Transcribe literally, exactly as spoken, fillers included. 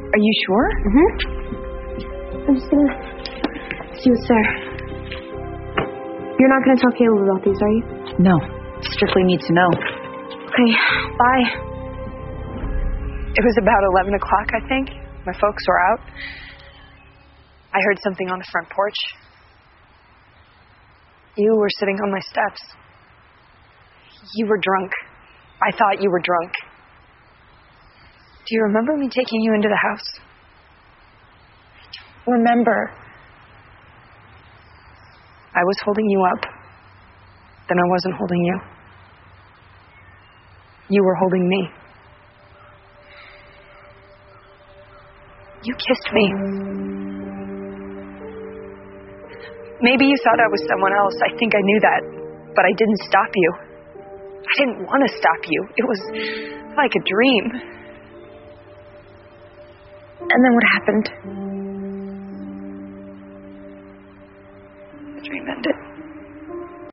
Are you sure? Mm-hmm. I'm just gonna see what's there. You're not gonna tell Caleb about these, are you? No. Strictly need to know. Okay, bye. It was about eleven o'clock, I think. My folks were out. I heard something on the front porch. You were sitting on my steps. You were drunk. I thought you were drunk. Do you remember me taking you into the house? Remember. I was holding you up. Then I wasn't holding you. You were holding me. You kissed me. Maybe you thought I was someone else. I think I knew that. But I didn't stop you. I didn't want to stop you. It was like a dream. And then what happened? The dream ended.